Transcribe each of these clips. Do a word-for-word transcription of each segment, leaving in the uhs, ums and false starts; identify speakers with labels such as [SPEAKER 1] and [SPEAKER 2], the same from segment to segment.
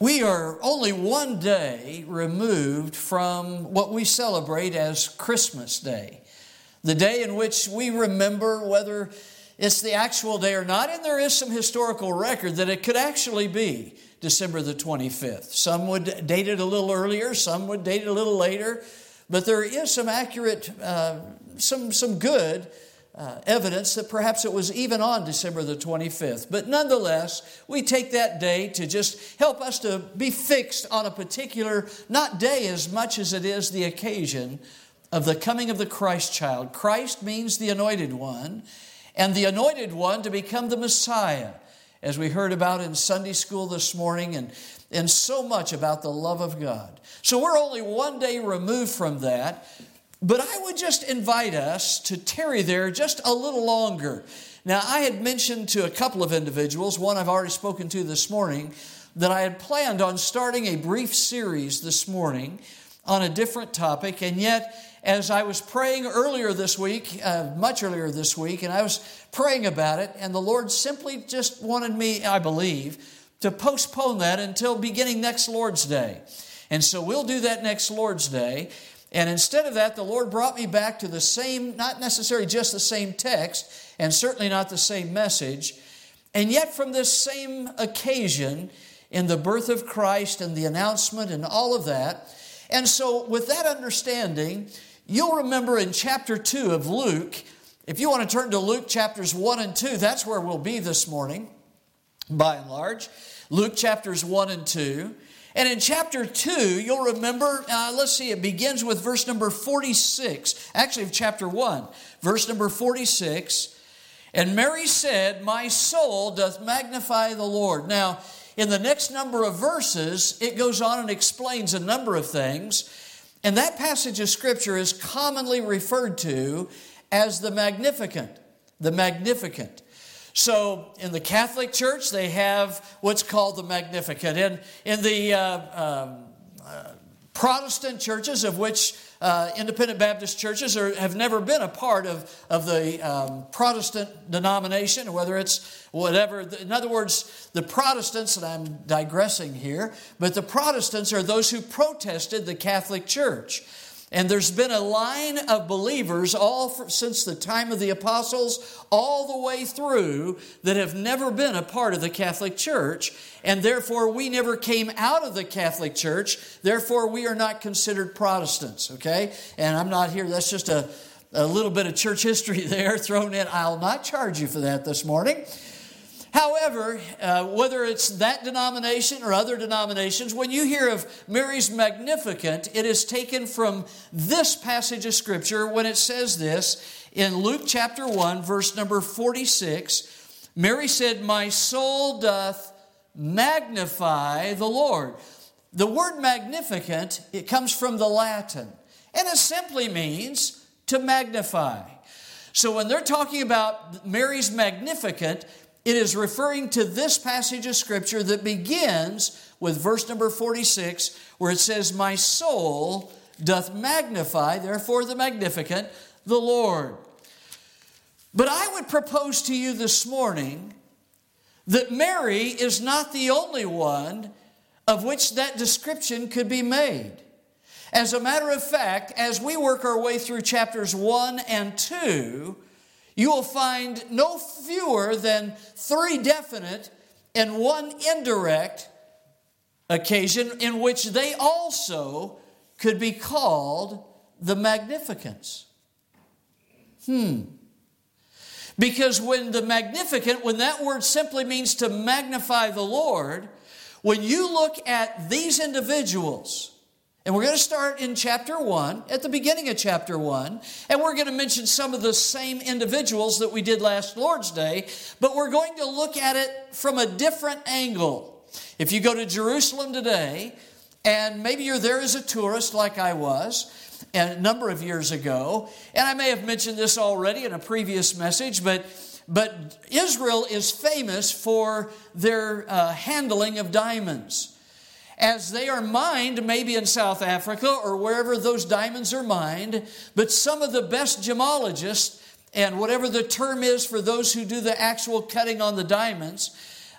[SPEAKER 1] We are only one day removed from what we celebrate as Christmas Day, the day in which we remember, whether it's the actual day or not, and there is some historical record that it could actually be December the twenty-fifth. Some would date it a little earlier, some would date it a little later, but there is some accurate, uh, some, some good Uh, evidence that perhaps it was even on December the twenty-fifth. But nonetheless, we take that day to just help us to be fixed on a particular, not day as much as it is the occasion of the coming of the Christ child. Christ means the anointed one, and the anointed one to become the Messiah, as we heard about in Sunday school this morning, and, and so much about the love of God. So we're only one day removed from that. But I would just invite us to tarry there just a little longer. Now, I had mentioned to a couple of individuals, one I've already spoken to this morning, that I had planned on starting a brief series this morning on a different topic. And yet, as I was praying earlier this week, uh, much earlier this week, and I was praying about it, and the Lord simply just wanted me, I believe, to postpone that until beginning next Lord's Day. And so we'll do that next Lord's Day. And instead of that, the Lord brought me back to the same, not necessarily just the same text, and certainly not the same message, and yet from this same occasion in the birth of Christ and the announcement and all of that. And so with that understanding, you'll remember in chapter two of Luke, if you want to turn to Luke chapters one and two, that's where we'll be this morning, by and large. Luke chapters one and two. And in chapter two, you'll remember, uh, let's see, it begins with verse number forty-six, actually of chapter one, verse number forty-six. And Mary said, "My soul doth magnify the Lord." Now, in the next number of verses, it goes on and explains a number of things. And that passage of Scripture is commonly referred to as the Magnificat, the Magnificat. So in the Catholic Church, they have what's called the Magnificat. And in the uh, um, uh, Protestant churches, of which uh, independent Baptist churches are, have never been a part of, of the um, Protestant denomination, whether it's whatever. In other words, the Protestants, and I'm digressing here, but the Protestants are those who protested the Catholic Church. And there's been a line of believers all for, since the time of the apostles, all the way through, that have never been a part of the Catholic Church. And therefore, we never came out of the Catholic Church. Therefore, we are not considered Protestants, okay? And I'm not here, that's just a, a little bit of church history there thrown in. I'll not charge you for that this morning. However, uh, whether it's that denomination or other denominations, when you hear of Mary's Magnificat, it is taken from this passage of Scripture when it says this in Luke chapter one, verse number forty-six. Mary said, "My soul doth magnify the Lord." The word magnificent, it comes from the Latin, and it simply means to magnify. So when they're talking about Mary's Magnificat, it is referring to this passage of Scripture that begins with verse number forty-six, where it says, "My soul doth magnify," therefore the Magnificat, "the Lord." But I would propose to you this morning that Mary is not the only one of which that description could be made. As a matter of fact, as we work our way through chapters one and two, you will find no fewer than three definite and one indirect occasion in which they also could be called the Magnificats. Hmm. Because when the Magnificat, when that word simply means to magnify the Lord, when you look at these individuals, and we're going to start in chapter one, at the beginning of chapter one, and we're going to mention some of the same individuals that we did last Lord's Day, but we're going to look at it from a different angle. If you go to Jerusalem today, and maybe you're there as a tourist like I was a number of years ago, and I may have mentioned this already in a previous message, but but Israel is famous for their uh, handling of diamonds. As they are mined, maybe in South Africa or wherever those diamonds are mined, but some of the best gemologists, and whatever the term is for those who do the actual cutting on the diamonds,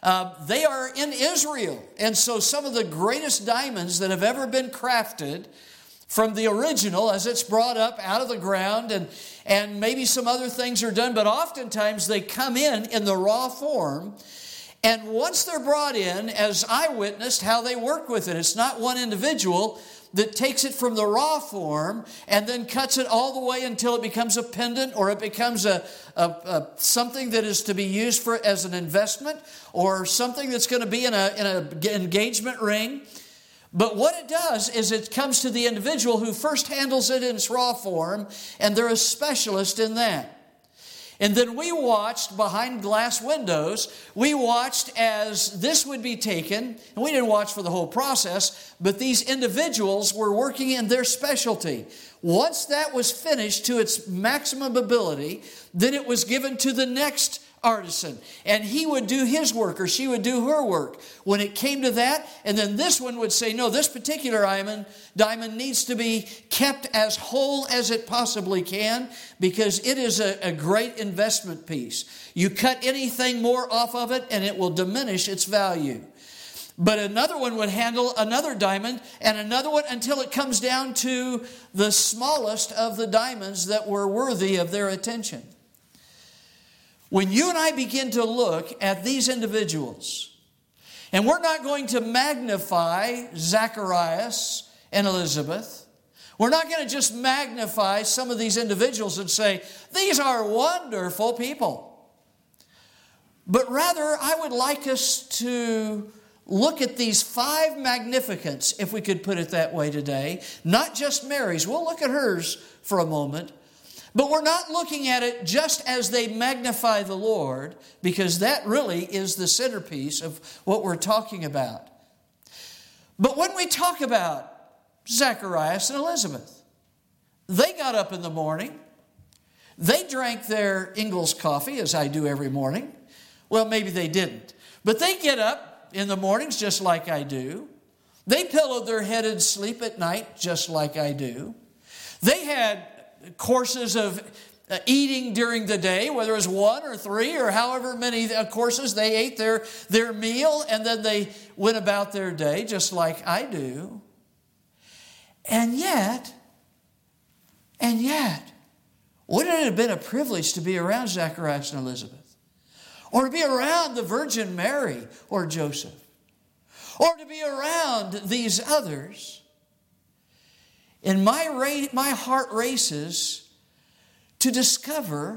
[SPEAKER 1] Uh, they are in Israel. And so some of the greatest diamonds that have ever been crafted from the original as it's brought up out of the ground, and, and maybe some other things are done, but oftentimes they come in in the raw form. And once they're brought in, as I witnessed how they work with it, it's not one individual that takes it from the raw form and then cuts it all the way until it becomes a pendant, or it becomes a, a, a something that is to be used for as an investment, or something that's going to be in a in an engagement ring. But what it does is it comes to the individual who first handles it in its raw form, and they're a specialist in that. And then we watched behind glass windows, we watched as this would be taken, and we didn't watch for the whole process, but these individuals were working in their specialty. Once that was finished to its maximum ability, then it was given to the next artisan, and he would do his work, or she would do her work when it came to that. And then this one would say, no, this particular diamond, diamond needs to be kept as whole as it possibly can, because it is a, a great investment piece. You cut anything more off of it and it will diminish its value. But another one would handle another diamond, and another one, until it comes down to the smallest of the diamonds that were worthy of their attention. When you and I begin to look at these individuals, and we're not going to magnify Zacharias and Elizabeth, we're not going to just magnify some of these individuals and say, these are wonderful people. But rather, I would like us to look at these five magnificents, if we could put it that way today, not just Mary's. We'll look at hers for a moment. But we're not looking at it just as they magnify the Lord, because that really is the centerpiece of what we're talking about. But when we talk about Zacharias and Elizabeth, they got up in the morning. They drank their Ingalls coffee, as I do every morning. Well, maybe they didn't. But they get up in the mornings just like I do. They pillowed their head in sleep at night just like I do. They had courses of uh, eating during the day, whether it was one or three or however many uh, courses. They ate their, their meal, and then they went about their day just like I do. And yet, and yet, wouldn't it have been a privilege to be around Zacharias and Elizabeth? Or to be around the Virgin Mary or Joseph? Or to be around these others? And my, ra- my heart races to discover,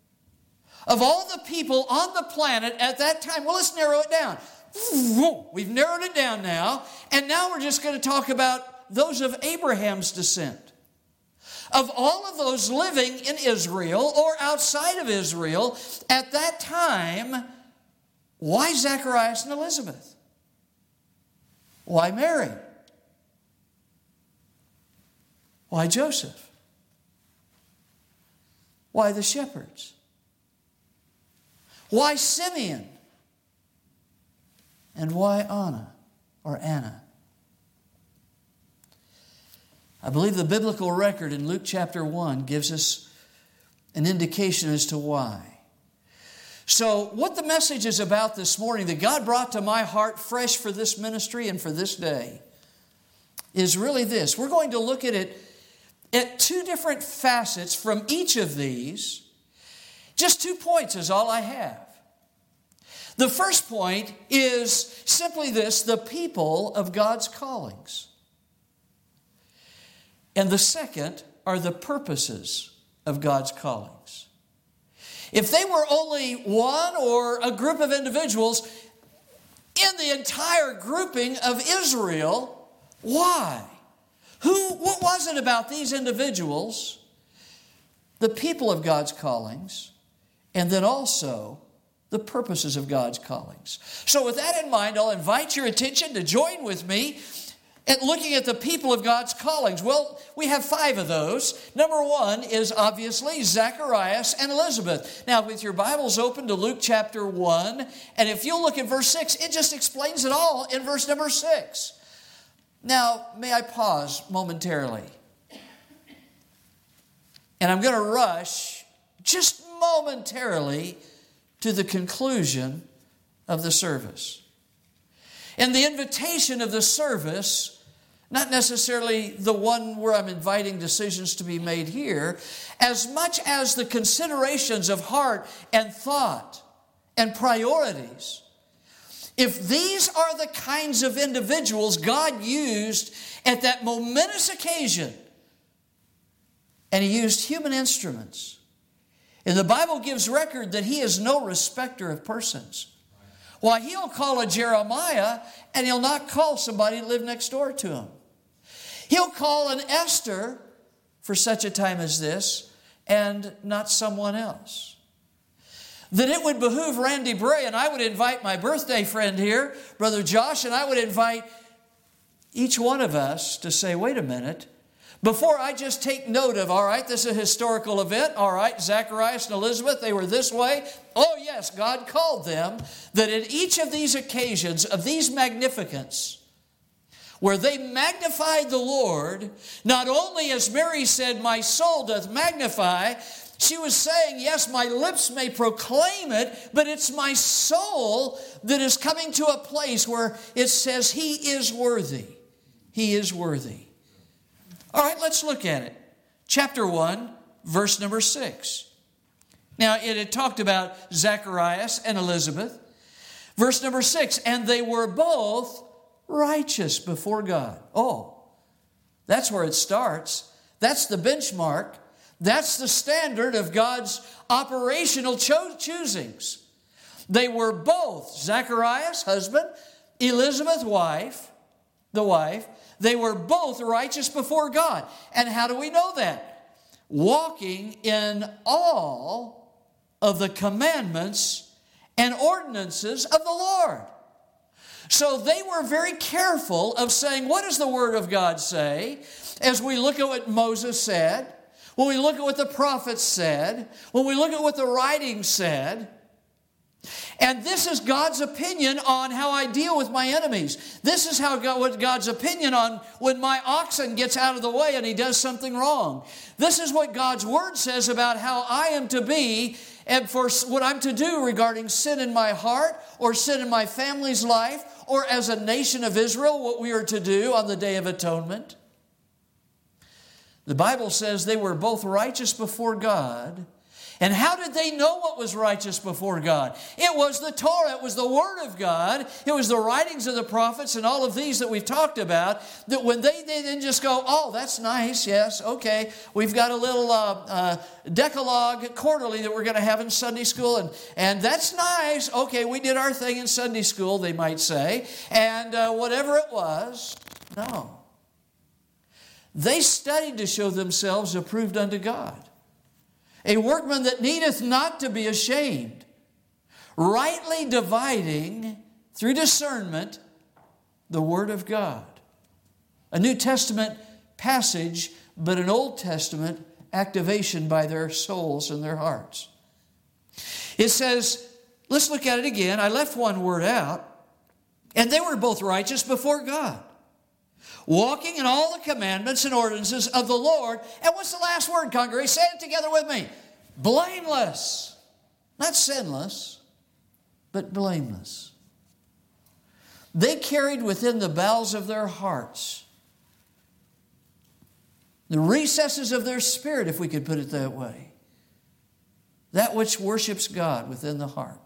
[SPEAKER 1] of all the people on the planet at that time, well, let's narrow it down. We've narrowed it down now, and now we're just going to talk about those of Abraham's descent. Of all of those living in Israel or outside of Israel at that time, why Zacharias and Elizabeth? Why Mary? Why Joseph? Why the shepherds? Why Simeon? And why Anna or Anna? I believe the biblical record in Luke chapter one gives us an indication as to why. So what the message is about this morning that God brought to my heart fresh for this ministry and for this day is really this. We're going to look at it at two different facets from each of these. Just two points is all I have. The first point is simply this: the people of God's callings. And the second are the purposes of God's callings. If they were only one or a group of individuals in the entire grouping of Israel, why? Who? What was it about these individuals, the people of God's callings, and then also the purposes of God's callings? So with that in mind, I'll invite your attention to join with me at looking at the people of God's callings. Well, we have five of those. Number one is obviously Zacharias and Elizabeth. Now, with your Bibles open to Luke chapter one, and if you'll look at verse six, it just explains it all in verse number six. Now, may I pause momentarily? And I'm going to rush just momentarily to the conclusion of the service. And the invitation of the service, not necessarily the one where I'm inviting decisions to be made here, as much as the considerations of heart and thought and priorities. If these are the kinds of individuals God used at that momentous occasion, and He used human instruments, and the Bible gives record that He is no respecter of persons. Why, He'll call a Jeremiah, and He'll not call somebody to live next door to him. He'll call an Esther for such a time as this, and not someone else. That it would behoove Randy Bray, and I would invite my birthday friend here, Brother Josh, and I would invite each one of us to say, wait a minute, before I just take note of, all right, this is a historical event, all right, Zacharias and Elizabeth, they were this way. Oh yes, God called them, that at each of these occasions of these magnificence, where they magnified the Lord, not only as Mary said, my soul doth magnify, she was saying, yes, my lips may proclaim it, but it's my soul that is coming to a place where it says, He is worthy. He is worthy. All right, let's look at it. Chapter one, verse number six. Now, it had talked about Zacharias and Elizabeth. Verse number six, and they were both righteous before God. Oh, that's where it starts. That's the benchmark. That's the standard of God's operational cho- choosings. They were both, Zacharias, husband, Elizabeth, wife, the wife, they were both righteous before God. And how do we know that? Walking in all of the commandments and ordinances of the Lord. So they were very careful of saying, what does the Word of God say? As we look at what Moses said, when we look at what the prophets said, when we look at what the writings said, and this is God's opinion on how I deal with my enemies. This is how God, what God's opinion on when my oxen gets out of the way and he does something wrong. This is what God's Word says about how I am to be and for what I'm to do regarding sin in my heart or sin in my family's life or as a nation of Israel, what we are to do on the Day of Atonement. The Bible says they were both righteous before God. And how did they know what was righteous before God? It was the Torah. It was the Word of God. It was the writings of the prophets and all of these that we've talked about. That when they, they didn't just go, oh, that's nice, yes, okay. We've got a little uh, uh, Decalogue quarterly that we're going to have in Sunday school. And, and that's nice. Okay, we did our thing in Sunday school, they might say. And uh, whatever it was, no. They studied to show themselves approved unto God. A workman that needeth not to be ashamed, rightly dividing through discernment the Word of God. A New Testament passage, but an Old Testament activation by their souls and their hearts. It says, let's look at it again. I left one word out. And they were both righteous before God, walking in all the commandments and ordinances of the Lord. And what's the last word, congregation? Say it together with me. Blameless. Not sinless, but blameless. They carried within the bowels of their hearts, the recesses of their spirit, if we could put it that way, that which worships God within the heart.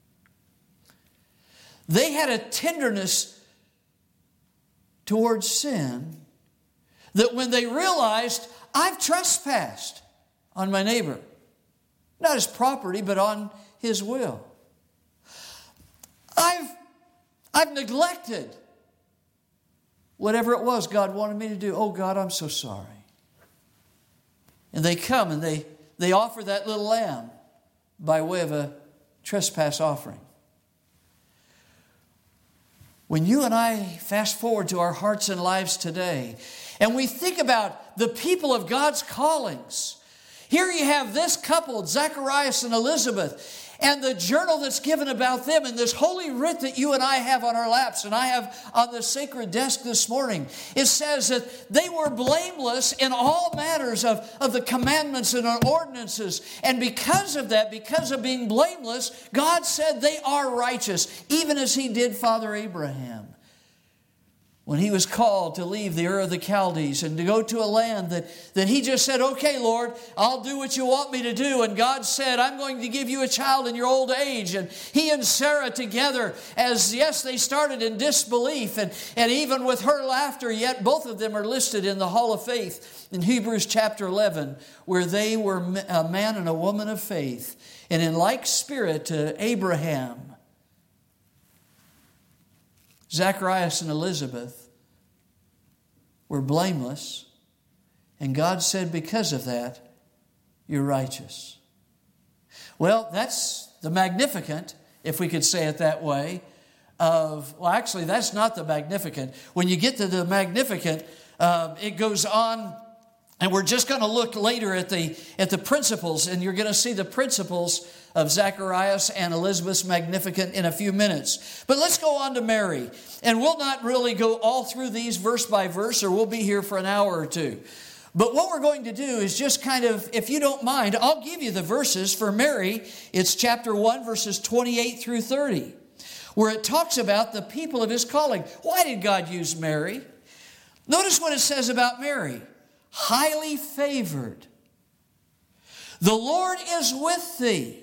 [SPEAKER 1] They had a tenderness towards sin that when they realized, I've trespassed on my neighbor, not his property, but on his will. I've, I've neglected whatever it was God wanted me to do. Oh God, I'm so sorry. And they come and they, they offer that little lamb by way of a trespass offering. When you and I fast forward to our hearts and lives today, and we think about the people of God's callings, here you have this couple, Zacharias and Elizabeth, And the journal that's given about them and this holy writ that you and I have on our laps and I have on the sacred desk this morning, it says that they were blameless in all matters of, of the commandments and ordinances. And because of that, because of being blameless, God said they are righteous, even as He did Father Abraham. When he was called to leave the Ur of the Chaldees and to go to a land that, that he just said, okay, Lord, I'll do what you want me to do. And God said, I'm going to give you a child in your old age. And he and Sarah together, as yes, they started in disbelief. And, and even with her laughter, yet both of them are listed in the Hall of Faith in Hebrews chapter eleven, where they were a man and a woman of faith. And in like spirit to Abraham, Zacharias and Elizabeth were blameless, and God said, because of that, you're righteous. Well, that's the Magnificat, if we could say it that way, of, well, actually, that's not the Magnificat. When you get to the Magnificat, uh, it goes on, and we're just going to look later at the, at the principles, and you're going to see the principles of Zacharias and Elizabeth's Magnificat in a few minutes. But let's go on to Mary. And we'll not really go all through these verse by verse, or we'll be here for an hour or two. But what we're going to do is just kind of, if you don't mind, I'll give you the verses for Mary. It's chapter one, verses twenty-eight through thirty, where it talks about the people of His calling. Why did God use Mary? Notice what it says about Mary. Highly favored. The Lord is with thee.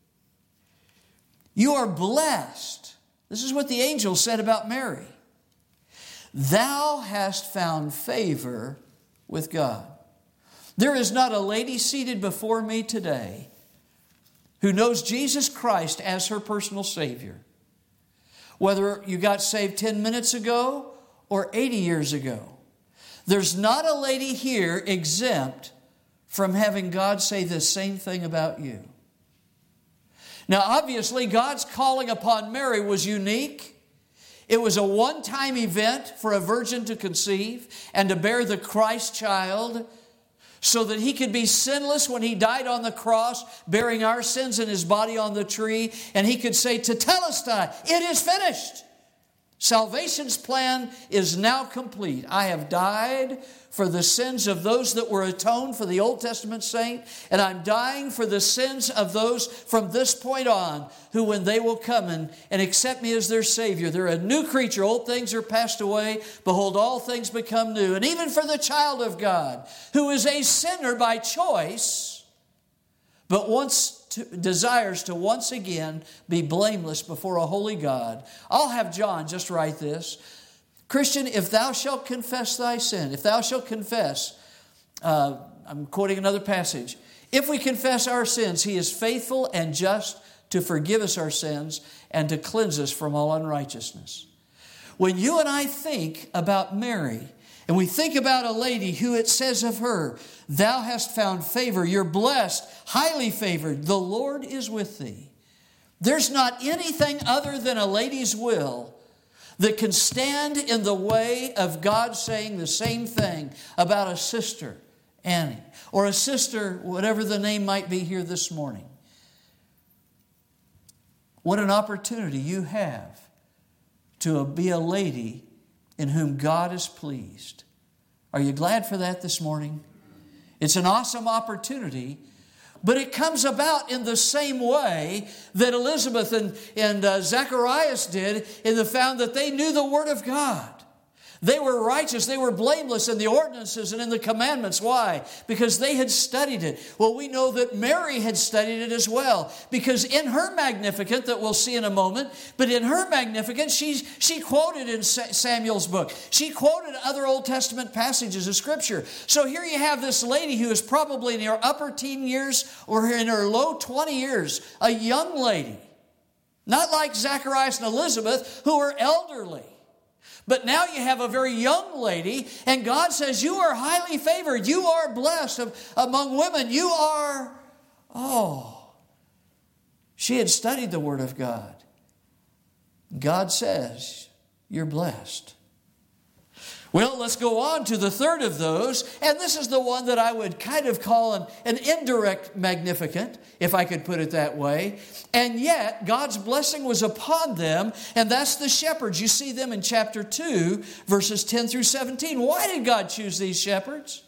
[SPEAKER 1] You are blessed. This is what the angel said about Mary. Thou hast found favor with God. There is not a lady seated before me today who knows Jesus Christ as her personal Savior. Whether you got saved ten minutes ago or eighty years ago, there's not a lady here exempt from having God say the same thing about you. Now, obviously, God's calling upon Mary was unique. It was a one-time event for a virgin to conceive and to bear the Christ child so that He could be sinless when He died on the cross, bearing our sins in His body on the tree. And He could say, Tetelestai, it is finished. Salvation's plan is now complete. I have died for the sins of those that were atoned for the Old Testament saint, and I'm dying for the sins of those from this point on who, when they will come and, and accept me as their Savior, they're a new creature. Old things are passed away. Behold, all things become new. And even for the child of God, who is a sinner by choice, but once To, desires to once again be blameless before a holy God. I'll have John just write this. Christian, if thou shalt confess thy sin, if thou shalt confess, uh, I'm quoting another passage, if we confess our sins, He is faithful and just to forgive us our sins and to cleanse us from all unrighteousness. When you and I think about Mary, and we think about a lady who it says of her, thou hast found favor, you're blessed, highly favored, the Lord is with thee. There's not anything other than a lady's will that can stand in the way of God saying the same thing about a sister, Annie, or a sister, whatever the name might be here this morning. What an opportunity you have to be a lady in whom God is pleased. Are you glad for that this morning? It's an awesome opportunity, but it comes about in the same way that Elizabeth and, and uh, Zacharias did in the found that they knew the Word of God. They were righteous, they were blameless in the ordinances and in the commandments. Why? Because they had studied it. Well, we know that Mary had studied it as well, because in her Magnificat, that we'll see in a moment, but in her Magnificat, she, she quoted in Samuel's book. She quoted other Old Testament passages of Scripture. So here you have this lady who is probably in her upper teen years or in her low twenty years, a young lady, not like Zacharias and Elizabeth, who are elderly. But now you have a very young lady, and God says, you are highly favored. You are blessed among women. You are, oh. She had studied the Word of God. God says, you're blessed. Well, let's go on to the third of those, and this is the one that I would kind of call an, an indirect magnificent, if I could put it that way. And yet, God's blessing was upon them, and that's the shepherds. You see them in chapter two, verses ten through seventeen. Why did God choose these shepherds?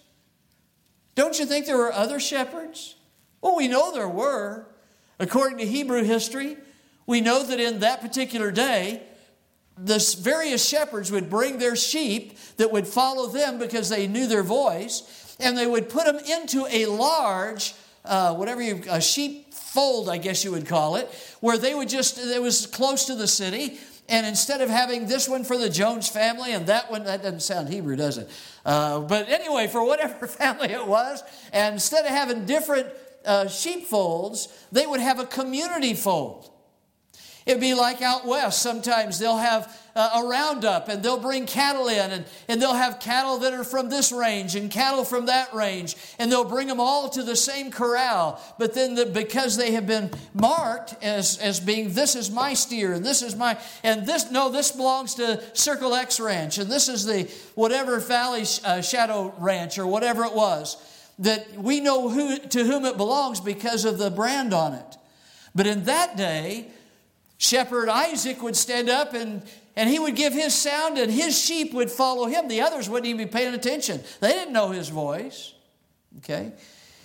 [SPEAKER 1] Don't you think there were other shepherds? Well, we know there were. According to Hebrew history, we know that in that particular day, the various shepherds would bring their sheep that would follow them because they knew their voice, and they would put them into a large, uh, whatever you, a sheep fold, I guess you would call it, where they would just, it was close to the city, and instead of having this one for the Jones family and that one, that doesn't sound Hebrew, does it? Uh, but anyway, for whatever family it was, and instead of having different uh, sheep folds, they would have a community fold. It'd be like out west. Sometimes they'll have uh, a roundup and they'll bring cattle in, and, and they'll have cattle that are from this range and cattle from that range, and they'll bring them all to the same corral. But then the, because they have been marked as, as being, this is my steer and this is my, and this, no, this belongs to Circle X Ranch, and this is the whatever Valley uh, Shadow Ranch or whatever it was, that we know who to whom it belongs because of the brand on it. But in that day, Shepherd Isaac would stand up and, and he would give his sound, and his sheep would follow him. The others wouldn't even be paying attention. They didn't know his voice. Okay?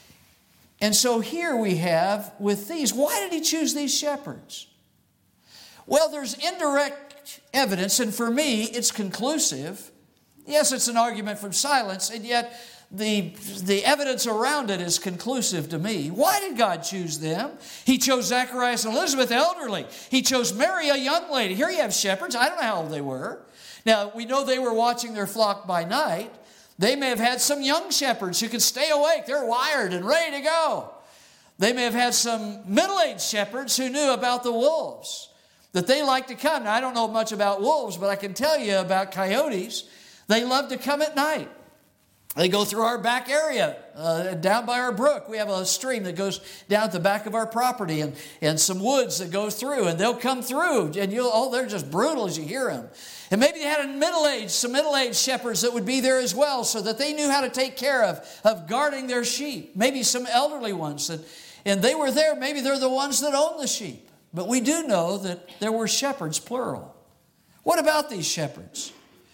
[SPEAKER 1] And so here we have with these, why did he choose these shepherds? Well, there's indirect evidence, and for me, it's conclusive. Yes, it's an argument from silence, and yet The, the evidence around it is conclusive to me. Why did God choose them? He chose Zacharias and Elizabeth, elderly. He chose Mary, a young lady. Here you have shepherds. I don't know how old they were. Now, we know they were watching their flock by night. They may have had some young shepherds who could stay awake. They're wired and ready to go. They may have had some middle-aged shepherds who knew about the wolves, that they like to come. Now, I don't know much about wolves, but I can tell you about coyotes. They love to come at night. They go through our back area, uh, down by our brook. We have a stream that goes down at the back of our property, and, and some woods that go through, and they'll come through, and you'll, oh, they're just brutal as you hear them. And maybe they had a middle-aged, some middle-aged shepherds that would be there as well, so that they knew how to take care of, of guarding their sheep. Maybe some elderly ones, that, and they were there. Maybe they're the ones that own the sheep. But we do know that there were shepherds, plural. What about these shepherds?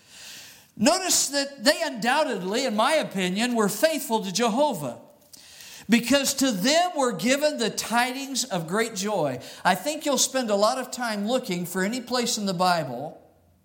[SPEAKER 1] Notice that they undoubtedly, in my opinion, were faithful to Jehovah, because to them were given the tidings of great joy. I think you'll spend a lot of time looking for any place in the Bible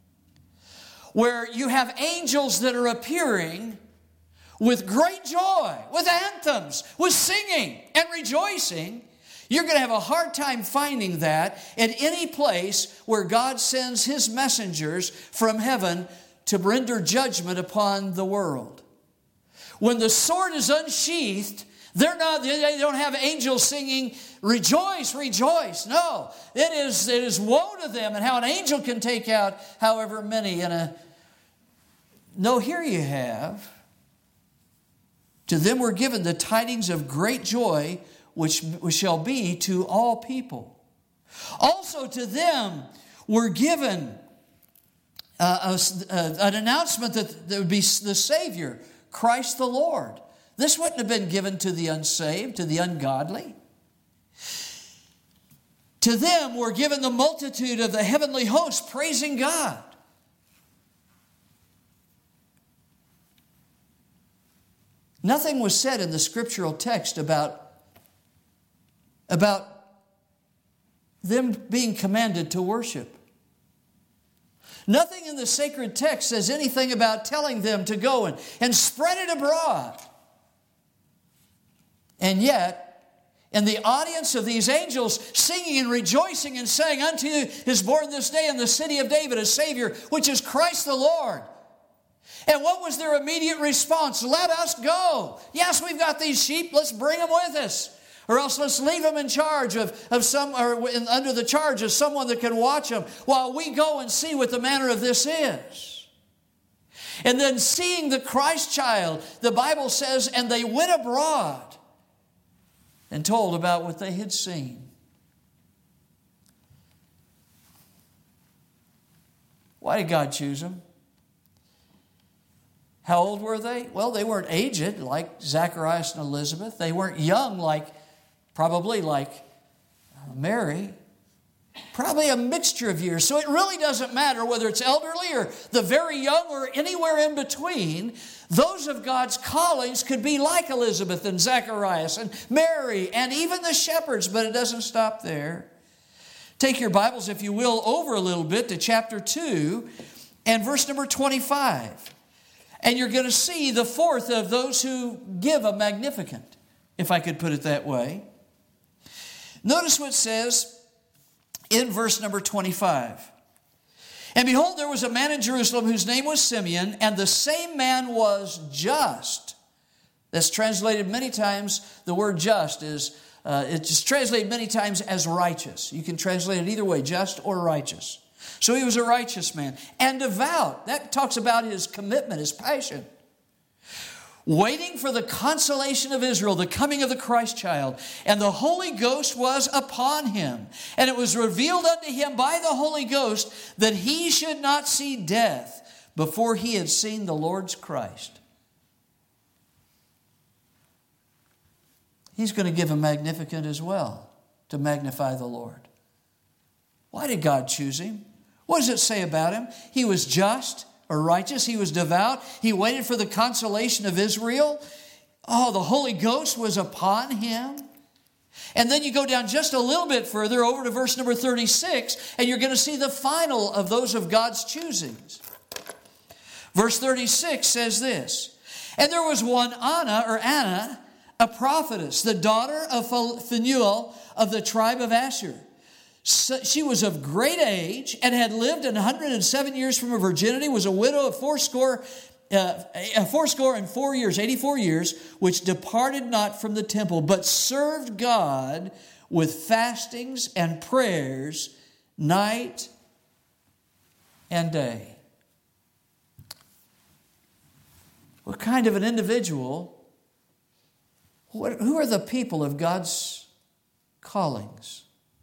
[SPEAKER 1] where you have angels that are appearing with great joy, with anthems, with singing and rejoicing. You're going to have a hard time finding that in any place where God sends His messengers from heaven to render judgment upon the world. When the sword is unsheathed, they're not, they don't have angels singing, rejoice, rejoice. No, it is, it is woe to them, and how an angel can take out however many in a... No, here you have, to them were given the tidings of great joy, which, which shall be to all people. Also to them were given Uh, a, an announcement that there would be the Savior, Christ the Lord. This wouldn't have been given to the unsaved, to the ungodly. To them were given the multitude of the heavenly host praising God. Nothing was said in the scriptural text about, about them being commanded to worship. Nothing in the sacred text says anything about telling them to go and, and spread it abroad. And yet, in the audience of these angels singing and rejoicing and saying, unto you is born this day in the city of David a Savior, which is Christ the Lord. And what was their immediate response? Let us go. Yes, we've got these sheep. Let's bring them with us. Or else let's leave them in charge of, of some, or in, under the charge of someone that can watch them while we go and see what the manner of this is. And then seeing the Christ child, the Bible says, and they went abroad and told about what they had seen. Why did God choose them? How old were they? Well, they weren't aged like Zacharias and Elizabeth. They weren't young like, probably like Mary. Probably a mixture of years. So it really doesn't matter whether it's elderly or the very young or anywhere in between. Those of God's callings could be like Elizabeth and Zacharias and Mary and even the shepherds, but it doesn't stop there. Take your Bibles, if you will, over a little bit to chapter two and verse number twenty-five. And you're going to see the fourth of those who give a Magnificat, if I could put it that way. Notice what it says in verse number twenty-five. And behold, there was a man in Jerusalem whose name was Simeon, and the same man was just. That's translated many times, the word just is, uh, it's translated many times as righteous. You can translate it either way, just or righteous. So he was a righteous man. And devout, that talks about his commitment, his passion. Waiting for the consolation of Israel, the coming of the Christ child. And the Holy Ghost was upon him. And it was revealed unto him by the Holy Ghost that he should not see death before he had seen the Lord's Christ. He's going to give a Magnificat as well to magnify the Lord. Why did God choose him? What does it say about him? He was just or righteous. He was devout. He waited for the consolation of Israel. Oh, the Holy Ghost was upon him. And then you go down just a little bit further over to verse number thirty-six, and you're going to see the final of those of God's choosings. Verse thirty-six says this, and there was one Anna, or Anna, a prophetess, the daughter of Phanuel of the tribe of Asher. She was of great age and had lived one hundred seven years from her virginity, was a widow of fourscore, uh, fourscore and four years, eighty-four years, which departed not from the temple, but served God with fastings and prayers night and day. What kind of an individual? What, who are the people of God's callings?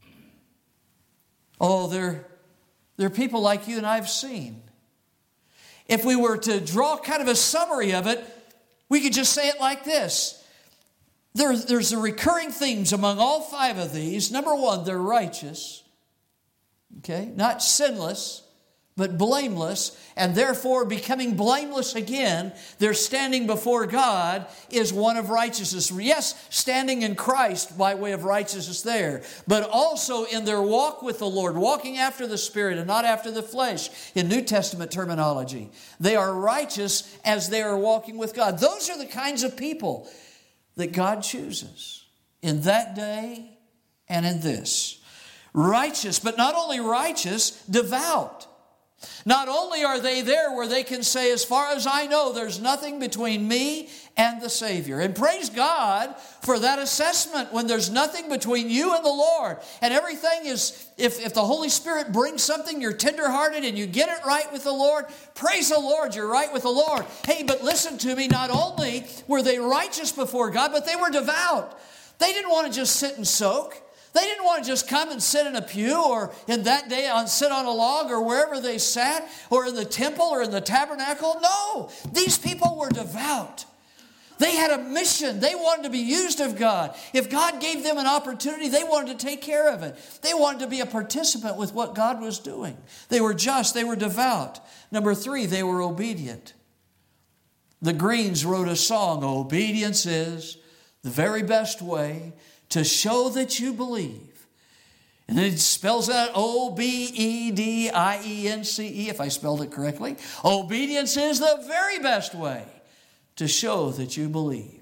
[SPEAKER 1] Oh, they're, they're people like you and I've seen. If we were to draw kind of a summary of it, we could just say it like this. There, there's the recurring themes among all five of these. Number one, they're righteous. Okay? Not sinless, but blameless. And therefore, becoming blameless again, their standing before God is one of righteousness. Yes, standing in Christ by way of righteousness there, but also in their walk with the Lord, walking after the Spirit and not after the flesh, in New Testament terminology. They are righteous as they are walking with God. Those are the kinds of people that God chooses in that day and in this. Righteous, but not only righteous, devout. Not only are they there where they can say, as far as I know, there's nothing between me and the Savior. And praise God for that assessment when there's nothing between you and the Lord. And everything is, if, if the Holy Spirit brings something, you're tenderhearted and you get it right with the Lord, praise the Lord, you're right with the Lord. Hey, but listen to me, not only were they righteous before God, but they were devout. They didn't want to just sit and soak. They didn't want to just come and sit in a pew or in that day on sit on a log or wherever they sat or in the temple or in the tabernacle. No, these people were devout. They had a mission. They wanted to be used of God. If God gave them an opportunity, they wanted to take care of it. They wanted to be a participant with what God was doing. They were just. They were devout. Number three, they were obedient. The Greens wrote a song, "Obedience is the very best way to show that you believe." And it spells out O B E D I E N C E, if I spelled it correctly. Obedience is the very best way to show that you believe.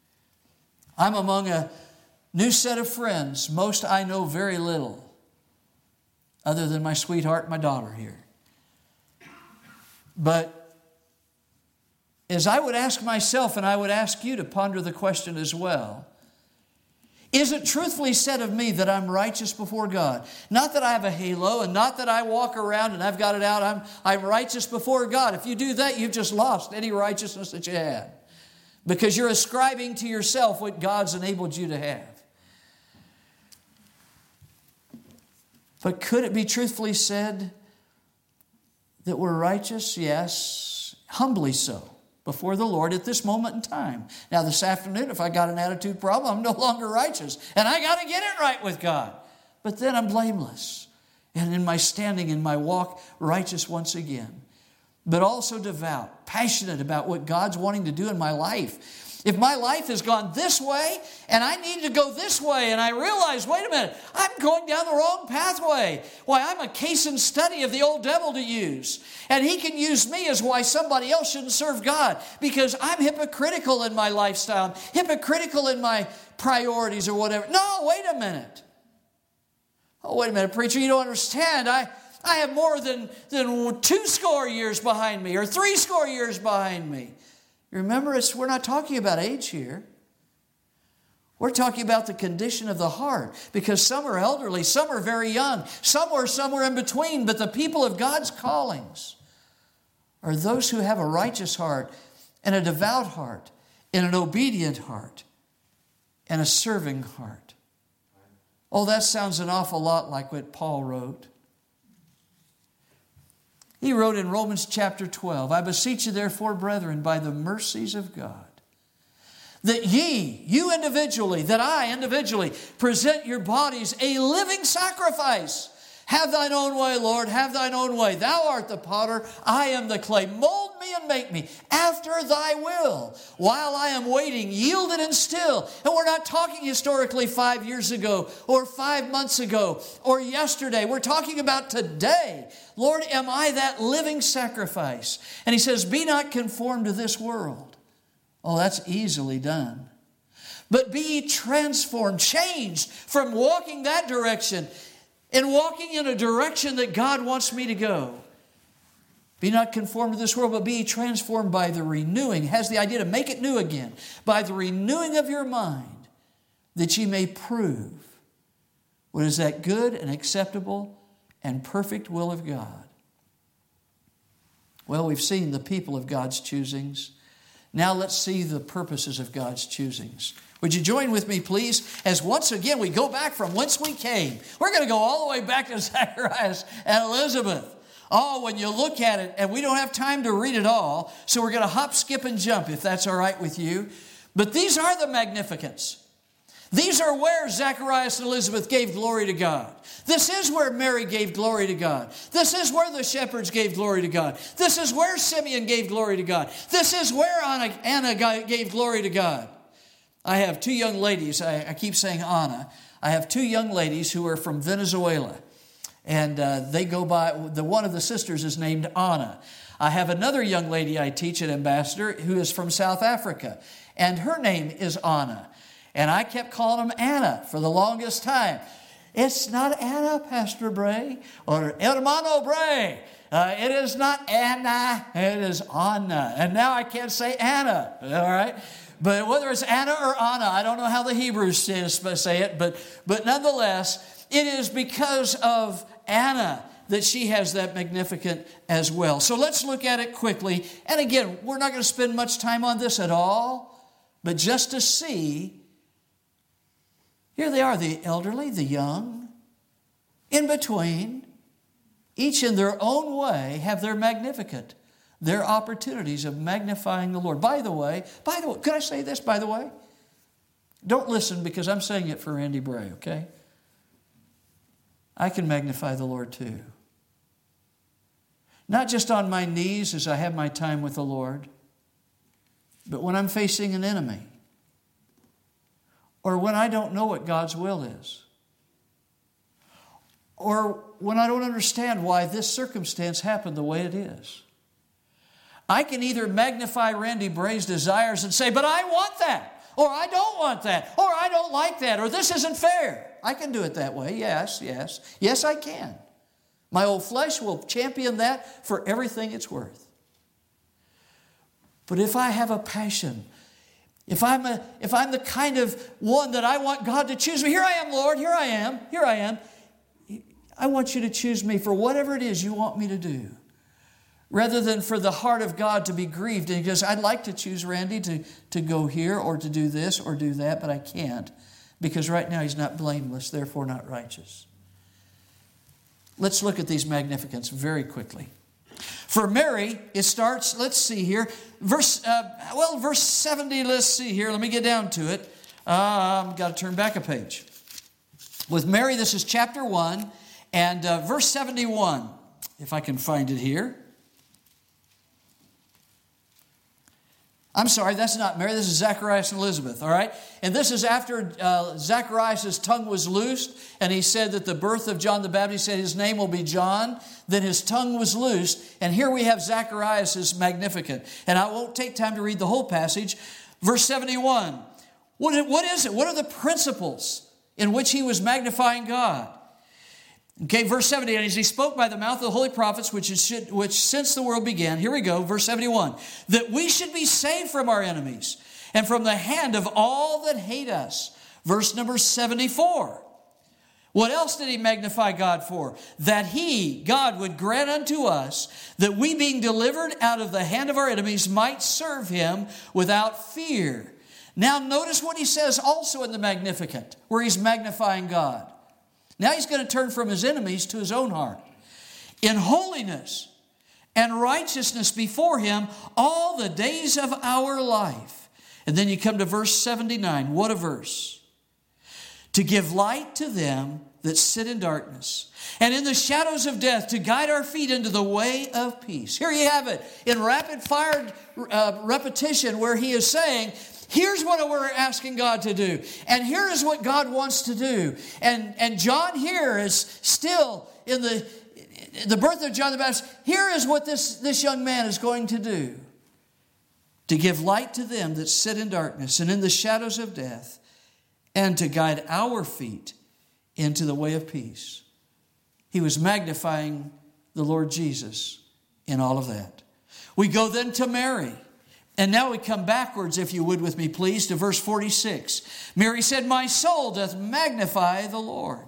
[SPEAKER 1] I'm among a new set of friends. Most I know very little, other than my sweetheart, my daughter here. But as I would ask myself, and I would ask you to ponder the question as well, is it truthfully said of me that I'm righteous before God? Not that I have a halo and not that I walk around and I've got it out. I'm, I'm righteous before God. If you do that, you've just lost any righteousness that you had, because you're ascribing to yourself what God's enabled you to have. But could it be truthfully said that we're righteous? Yes, humbly so. before the Lord at this moment in time. Now this afternoon, if I got an attitude problem, I'm no longer righteous. And I got to get it right with God. But then I'm blameless. And in my standing, in my walk, righteous once again. But also devout, passionate about what God's wanting to do in my life. If my life has gone this way and I need to go this way and I realize, wait a minute, I'm going down the wrong pathway. Why, I'm a case in study of the old devil to use. And he can use me as why somebody else shouldn't serve God because I'm hypocritical in my lifestyle, hypocritical in my priorities or whatever. No, wait a minute. Oh, wait a minute, preacher, you don't understand. I, I have more than, than two score years behind me or three score years behind me. Remember, it's, we're not talking about age here. We're talking about the condition of the heart because some are elderly, some are very young, some are somewhere in between. But the people of God's callings are those who have a righteous heart and a devout heart and an obedient heart and a serving heart. Oh, that sounds an awful lot like what Paul wrote. He wrote in Romans chapter twelve, I beseech you therefore, brethren, by the mercies of God, that ye, you individually, that I individually, present your bodies a living sacrifice. Have thine own way, Lord, have thine own way. Thou art the potter, I am the clay. Mold me and make me after thy will. While I am waiting, yielded and still. And we're not talking historically five years ago or five months ago or yesterday. We're talking about today. Lord, am I that living sacrifice? And he says, be not conformed to this world. Oh, that's easily done. But be ye transformed, changed from walking that direction and walking in a direction that God wants me to go. Be not conformed to this world, but be ye transformed by the renewing. Has the idea to make it new again. By the renewing of your mind, that ye may prove what is that good and acceptable and perfect will of God. Well, we've seen the people of God's choosings. Now let's see the purposes of God's choosings. Would you join with me, please, as once again we go back from whence we came. We're going to go all the way back to Zacharias and Elizabeth. Oh, when you look at it, and we don't have time to read it all, so we're going to hop, skip, and jump, if that's all right with you. But these are the magnificence. These are where Zacharias and Elizabeth gave glory to God. This is where Mary gave glory to God. This is where the shepherds gave glory to God. This is where Simeon gave glory to God. This is where Anna, Anna gave glory to God. I have two young ladies, I, I keep saying Anna. I have two young ladies who are from Venezuela. And uh, they go by, the one of the sisters is named Anna. I have another young lady I teach at Ambassador who is from South Africa. And her name is Anna. And I kept calling them Anna for the longest time. It's not Anna, Pastor Bray, or Hermano Bray. Uh, it is not Anna, it is Anna. And now I can't say Anna, all right? But whether it's Anna or Anna, I don't know how the Hebrews say it, but, but nonetheless, it is because of Anna that she has that magnificent as well. So let's look at it quickly. And again, we're not going to spend much time on this at all, but just to see, here they are, the elderly, the young, in between, each in their own way have their magnificent, their opportunities of magnifying the Lord. By the way, by the way, could I say this, by the way? Don't listen because I'm saying it for Randy Bray, okay? I can magnify the Lord too. Not just on my knees as I have my time with the Lord, but when I'm facing an enemy, or when I don't know what God's will is, or when I don't understand why this circumstance happened the way it is. I can either magnify Randy Bray's desires and say, but I want that, or I don't want that, or I don't like that, or this isn't fair. I can do it that way, yes, yes. Yes, I can. My old flesh will champion that for everything it's worth. But if I have a passion, if I'm, a, if I'm the kind of one that I want God to choose me, here I am, Lord, here I am, here I am. I want you to choose me for whatever it is you want me to do. Rather than for the heart of God to be grieved. And he goes, I'd like to choose Randy to, to go here or to do this or do that, but I can't. Because right now he's not blameless, therefore not righteous. Let's look at these magnificence very quickly. For Mary, it starts, let's see here, verse, uh, well, verse seventy, let's see here. Let me get down to it. I've um, got to turn back a page. With Mary, this is chapter one, and uh, verse seventy-one, if I can find it here. I'm sorry, that's not Mary. This is Zacharias and Elizabeth, all right? And this is after uh, Zacharias' tongue was loosed, and he said that the birth of John the Baptist, said his name will be John. Then his tongue was loosed, and here we have Zacharias is magnificent. And I won't take time to read the whole passage. Verse seventy-one, what, what is it? What are the principles in which he was magnifying God? Okay, verse seventy, and as he spoke by the mouth of the holy prophets, which, is, which since the world began, here we go, verse seventy-one, that we should be saved from our enemies and from the hand of all that hate us. Verse number seventy-four. What else did he magnify God for? That he, God, would grant unto us that we, being delivered out of the hand of our enemies, might serve him without fear. Now notice what he says also in the Magnificat, where he's magnifying God. Now he's going to turn from his enemies to his own heart. In holiness and righteousness before him all the days of our life. And then you come to verse seventy-nine. What a verse. To give light to them that sit in darkness, and in the shadows of death, to guide our feet into the way of peace. Here you have it in rapid fire uh, repetition, where he is saying, here's what we're asking God to do. And here is what God wants to do. And, and John here is still in the, the birth of John the Baptist. Here is what this, this young man is going to do. To give light to them that sit in darkness and in the shadows of death, and to guide our feet into the way of peace. He was magnifying the Lord Jesus in all of that. We go then to Mary. And now we come backwards, if you would with me, please, to verse forty-six. Mary said, my soul doth magnify the Lord.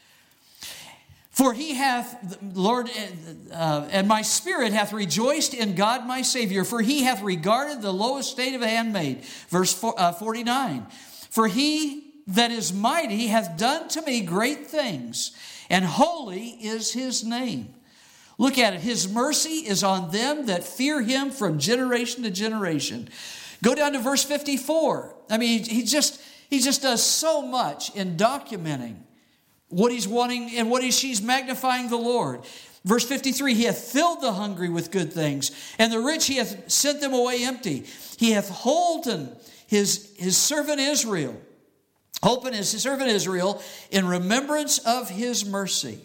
[SPEAKER 1] For he hath, Lord, uh, and my spirit hath rejoiced in God my Savior, for he hath regarded the low estate of a handmaid. Verse forty-nine. For he that is mighty hath done to me great things, and holy is his name. Look at it. His mercy is on them that fear him from generation to generation. Go down to verse fifty-four. I mean, he just, he just does so much in documenting what he's wanting and what he, she's magnifying the Lord. Verse fifty-three, he hath filled the hungry with good things, and the rich he hath sent them away empty. He hath holden his, his servant Israel, holpen his servant Israel in remembrance of his mercy.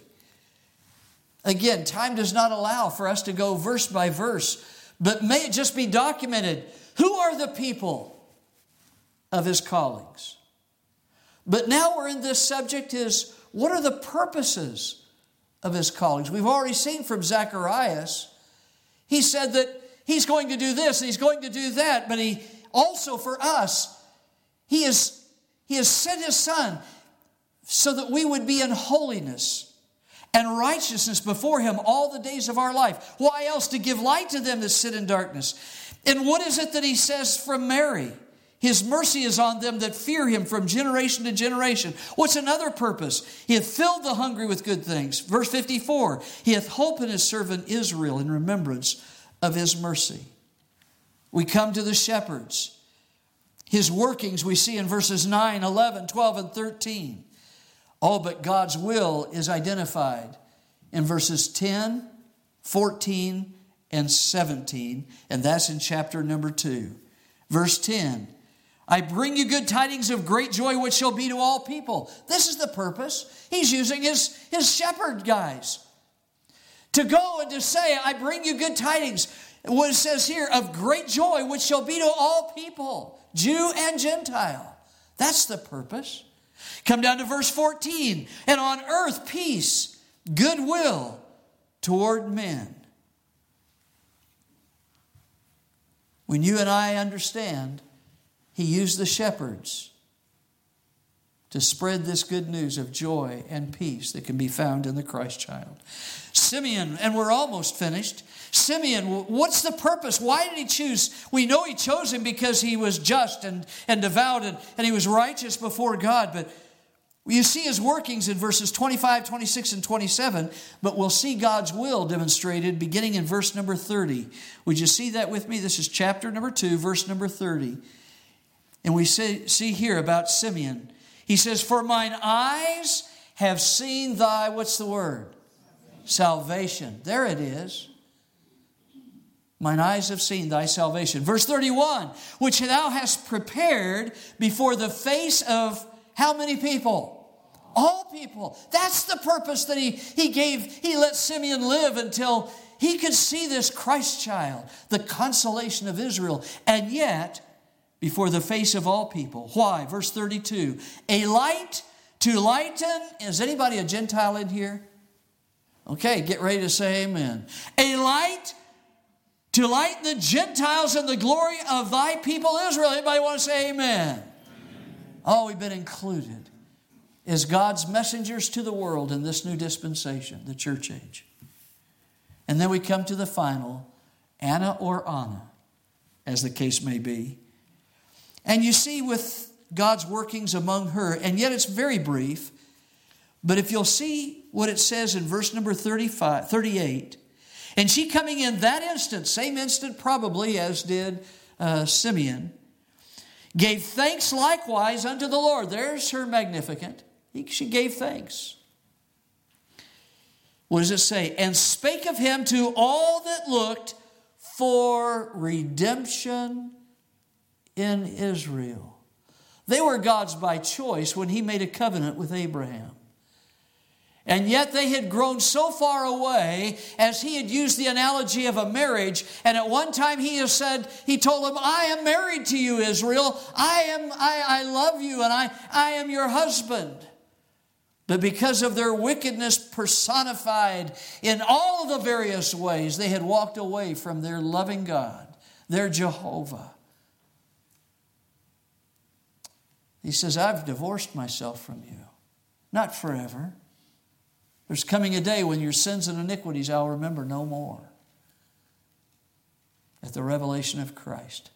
[SPEAKER 1] Again, time does not allow for us to go verse by verse, but may it just be documented. Who are the people of his callings? But now we're in this subject is, what are the purposes of his callings? We've already seen from Zacharias, he said that he's going to do this and he's going to do that, but he also for us, he is, he has sent his son so that we would be in holiness and righteousness before him all the days of our life. Why else? To give light to them that sit in darkness. And what is it that he says from Mary? His mercy is on them that fear him from generation to generation. What's another purpose? He hath filled the hungry with good things. Verse fifty-four, he hath holpen his servant Israel in remembrance of his mercy. We come to the shepherds. His workings we see in verses nine, eleven, twelve, and thirteen. Oh, but God's will is identified in verses ten, fourteen, and seventeen, and that's in chapter number two. Verse ten, I bring you good tidings of great joy, which shall be to all people. This is the purpose. He's using his, his shepherd guys to go and to say, I bring you good tidings. What it says here, of great joy, which shall be to all people, Jew and Gentile. That's the purpose. Come down to verse fourteen. And on earth peace, goodwill toward men. When you and I understand, he used the shepherds to spread this good news of joy and peace that can be found in the Christ child. Simeon, and we're almost finished. Simeon, what's the purpose? Why did he choose? We know he chose him because he was just and, and devout and, and he was righteous before God. But You see his workings in verses twenty-five, twenty-six, and twenty-seven, but we'll see God's will demonstrated beginning in verse number thirty. Would you see that with me? This is chapter number two, verse number thirty. And we see, see here about Simeon. He says, "For mine eyes have seen thy," what's the word? Salvation. There it is. Mine eyes have seen thy salvation. Verse thirty-one, "Which thou hast prepared before the face of" how many people? All people. That's the purpose that he, he gave. He let Simeon live until he could see this Christ child, the consolation of Israel. And yet, before the face of all people. Why? Verse thirty-two. "A light to lighten." Is anybody a Gentile in here? Okay, get ready to say amen. "A light to light the Gentiles in the glory of thy people Israel." Anybody want to say amen? Amen. Oh, we've been included as God's messengers to the world in this new dispensation, the church age. And then we come to the final, Anna or Anna, as the case may be. And you see with God's workings among her, and yet it's very brief, but if you'll see what it says in verse number thirty-five, thirty-eight, "And she coming in that instant," same instant probably as did uh, Simeon, "gave thanks likewise unto the Lord." There's her Magnificat. She gave thanks. What does it say? "And spake of him to all that looked for redemption in Israel." They were God's by choice when he made a covenant with Abraham. And yet they had grown so far away, as he had used the analogy of a marriage. And at one time he has said, he told them, "I am married to you, Israel. I am, I, I love you, and I, I am your husband." But because of their wickedness personified in all of the various ways, they had walked away from their loving God, their Jehovah. He says, "I've divorced myself from you. Not forever. There's coming a day when your sins and iniquities I'll remember no more." At the revelation of Christ.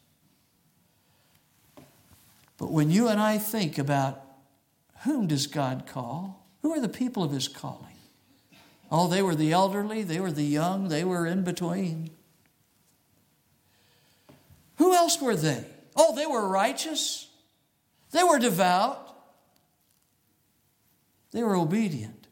[SPEAKER 1] But when you and I think about whom does God call? Who are the people of his calling? Oh, they were the elderly, they were the young, they were in between. Who else were they? Oh, they were righteous. They were devout. They were obedient.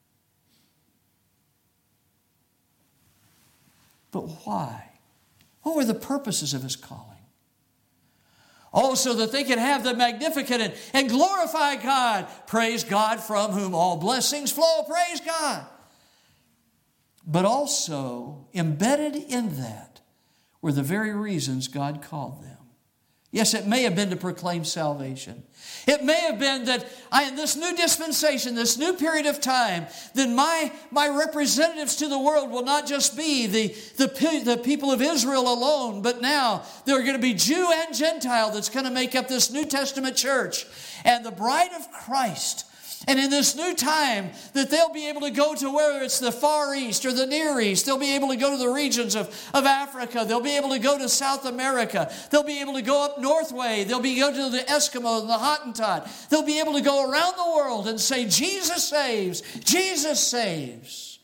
[SPEAKER 1] But why? What were the purposes of his calling? Oh, so that they could have the Magnificat and, and glorify God. Praise God, from whom all blessings flow. Praise God. But also, embedded in that were the very reasons God called them. Yes, it may have been to proclaim salvation. It may have been that I, in this new dispensation, this new period of time, then my, my representatives to the world will not just be the, the, the people of Israel alone, but now there are going to be Jew and Gentile that's going to make up this New Testament church. And the bride of Christ. And in this new time, that they'll be able to go to whether it's the Far East or the Near East. They'll be able to go to the regions of, of Africa. They'll be able to go to South America. They'll be able to go up Northway. They'll be able to go to the Eskimo and the Hottentot. They'll be able to go around the world and say, Jesus saves. Jesus saves.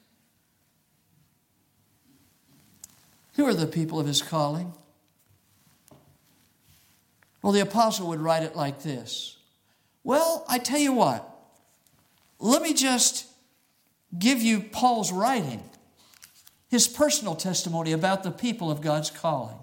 [SPEAKER 1] Who are the people of his calling? Well, the apostle would write it like this. Well, I tell you what. Let me just give you Paul's writing, his personal testimony about the people of God's calling.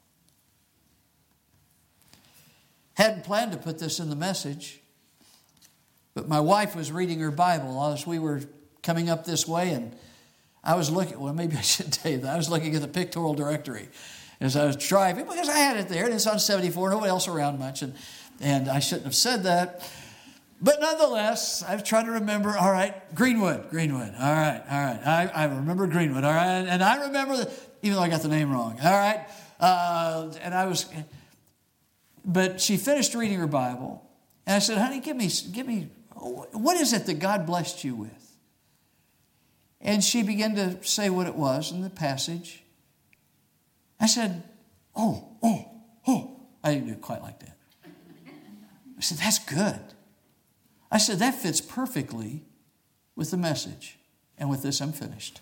[SPEAKER 1] Hadn't planned to put this in the message, but my wife was reading her Bible as we were coming up this way, and I was looking, well, maybe I should tell you that. I was looking at the pictorial directory as I was driving, because I had it there, and it's on seventy-four, nobody else around much, and, and I shouldn't have said that. But nonetheless, I was trying to remember, all right, Greenwood, Greenwood, all right, all right. I, I remember Greenwood, all right. And I remember, the, even though I got the name wrong, all right. Uh, and I was, but she finished reading her Bible. And I said, honey, give me, give me, what is it that God blessed you with? And she began to say what it was in the passage. I said, oh, oh, oh. I didn't do it quite like that. I said, that's good. I said, that fits perfectly with the message. And with this, I'm finished.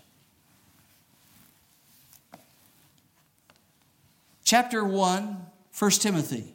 [SPEAKER 1] Chapter one, First Timothy.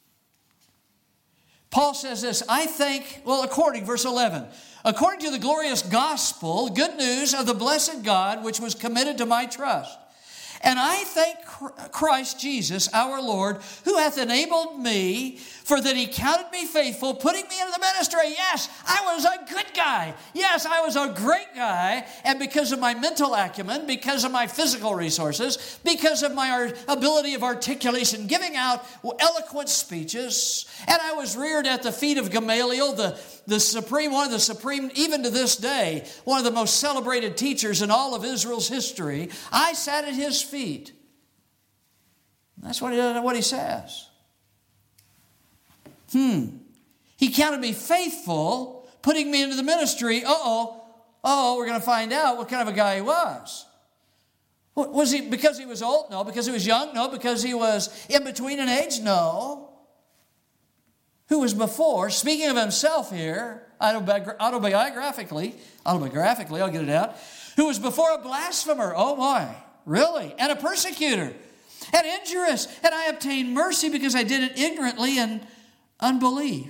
[SPEAKER 1] Paul says this, I think, well, according, verse eleven, according to the glorious gospel, good news of the blessed God, which was committed to my trust. And I thank Christ Jesus, our Lord, who hath enabled me, for that he counted me faithful, putting me into the ministry. Yes, I was a good guy. Yes, I was a great guy. And because of my mental acumen, because of my physical resources, because of my ability of articulation, giving out eloquent speeches, and I was reared at the feet of Gamaliel, the, the supreme, one of the supreme, even to this day, one of the most celebrated teachers in all of Israel's history. I sat at his feet. That's what he, what he says. Hmm. He counted me faithful, putting me into the ministry. Uh-oh. Uh-oh, we're going to find out what kind of a guy he was. Was he because he was old? No. Because he was young? No. Because he was in between in age? No. Who was before, speaking of himself here, autobiographically, autobiographically, I'll get it out, who was before a blasphemer. Oh my, really? And a persecutor, and injurious. And I obtained mercy because I did it ignorantly and unbelief.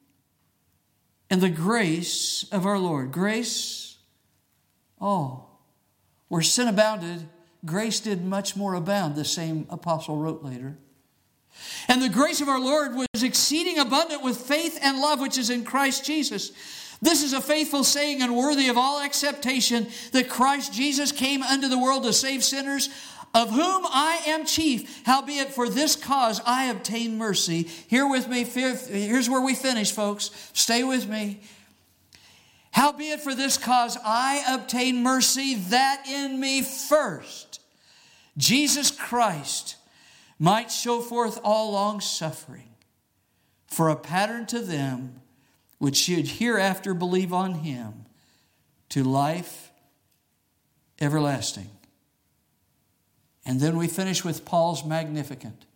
[SPEAKER 1] And the grace of our Lord. Grace, oh, where sin abounded, grace did much more abound, the same apostle wrote later. And the grace of our Lord was exceeding abundant with faith and love which is in Christ Jesus. This is a faithful saying and worthy of all acceptation, that Christ Jesus came unto the world to save sinners, of whom I am chief. Howbeit for this cause I obtain mercy. Here with me, here's where we finish, folks. Stay with me. Howbeit for this cause I obtain mercy, that in me first Jesus Christ might show forth all long suffering, for a pattern to them which should hereafter believe on him, to life everlasting. And then we finish with Paul's Magnificat.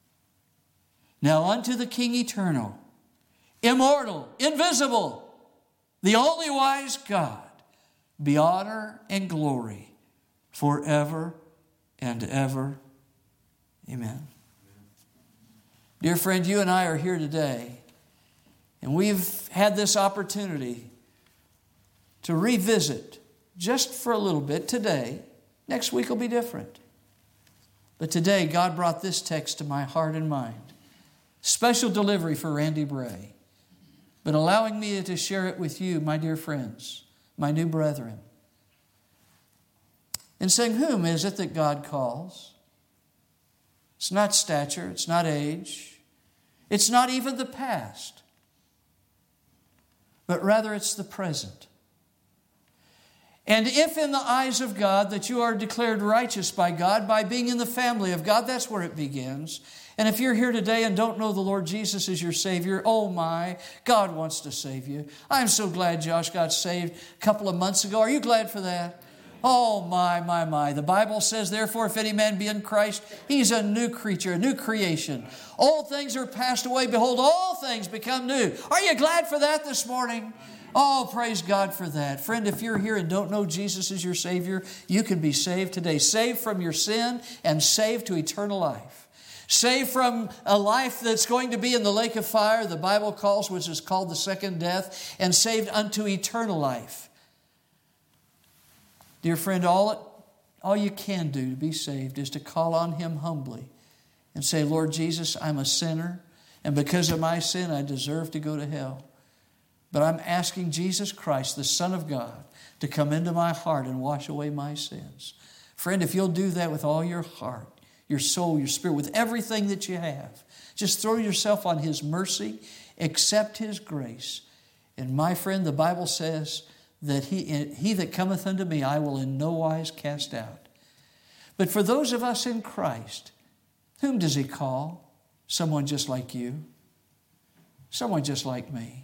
[SPEAKER 1] Now unto the King eternal, immortal, invisible, the only wise God, be honor and glory forever and ever. Amen. Dear friend, you and I are here today, and we've had this opportunity to revisit just for a little bit today. Next week will be different. But today, God brought this text to my heart and mind. Special delivery for Randy Bray, but allowing me to share it with you, my dear friends, my new brethren. And saying, whom is it that God calls? It's not stature, it's not age, it's not even the past, but rather it's the present. And if in the eyes of God that you are declared righteous by God, by being in the family of God, that's where it begins. And if you're here today and don't know the Lord Jesus as your Savior, oh my, God wants to save you. I'm so glad Josh got saved a couple of months ago. Are you glad for that? Oh my, my, my. The Bible says, therefore, if any man be in Christ, he's a new creature, a new creation. Old things are passed away. Behold, all things become new. Are you glad for that this morning? Oh, praise God for that. Friend, if you're here and don't know Jesus as your Savior, you can be saved today. Saved from your sin and saved to eternal life. Saved from a life that's going to be in the lake of fire, the Bible calls, which is called the second death, and saved unto eternal life. Dear friend, all, all you can do to be saved is to call on Him humbly and say, Lord Jesus, I'm a sinner, and because of my sin, I deserve to go to hell. But I'm asking Jesus Christ, the Son of God, to come into my heart and wash away my sins. Friend, if you'll do that with all your heart, your soul, your spirit, with everything that you have, just throw yourself on His mercy, accept His grace. And my friend, the Bible says that he, he that cometh unto me, I will in no wise cast out. But for those of us in Christ, whom does He call? Someone just like you. Someone just like me.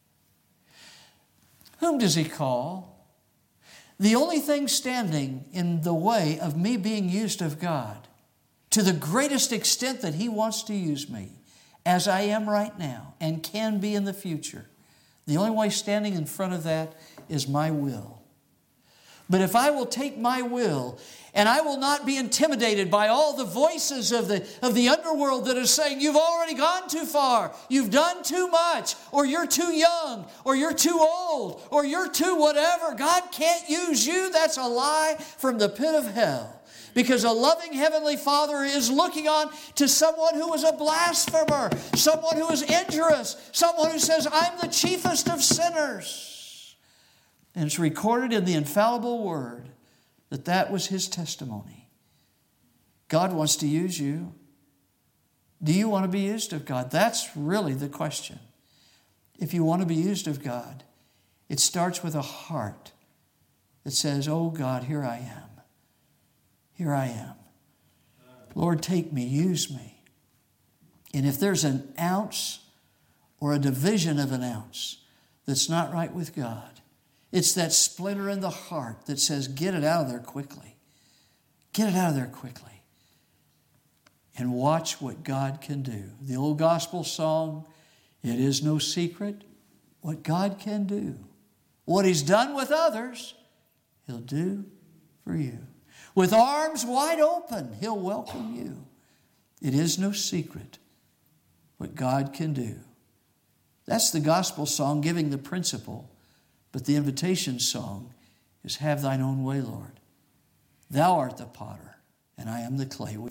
[SPEAKER 1] Whom does He call? The only thing standing in the way of me being used of God, to the greatest extent that He wants to use me, as I am right now and can be in the future, The only way standing in front of that is my will. But if I will take my will, and I will not be intimidated by all the voices of the, of the underworld that are saying, you've already gone too far, you've done too much, or you're too young, or you're too old, or you're too whatever. God can't use you. That's a lie from the pit of hell. Because a loving Heavenly Father is looking on to someone who is a blasphemer, someone who is injurious, someone who says, I'm the chiefest of sinners. And it's recorded in the infallible Word that that was his testimony. God wants to use you. Do you want to be used of God? That's really the question. If you want to be used of God, it starts with a heart that says, oh God, here I am. Here I am. Lord, take me, use me. And if there's an ounce or a division of an ounce that's not right with God, it's that splinter in the heart that says, get it out of there quickly. Get it out of there quickly. And watch what God can do. The old gospel song, it is no secret what God can do. What He's done with others, He'll do for you. With arms wide open, He'll welcome you. It is no secret what God can do. That's the gospel song giving the principle. But the invitation song is, have thine own way, Lord. Thou art the potter, and I am the clay.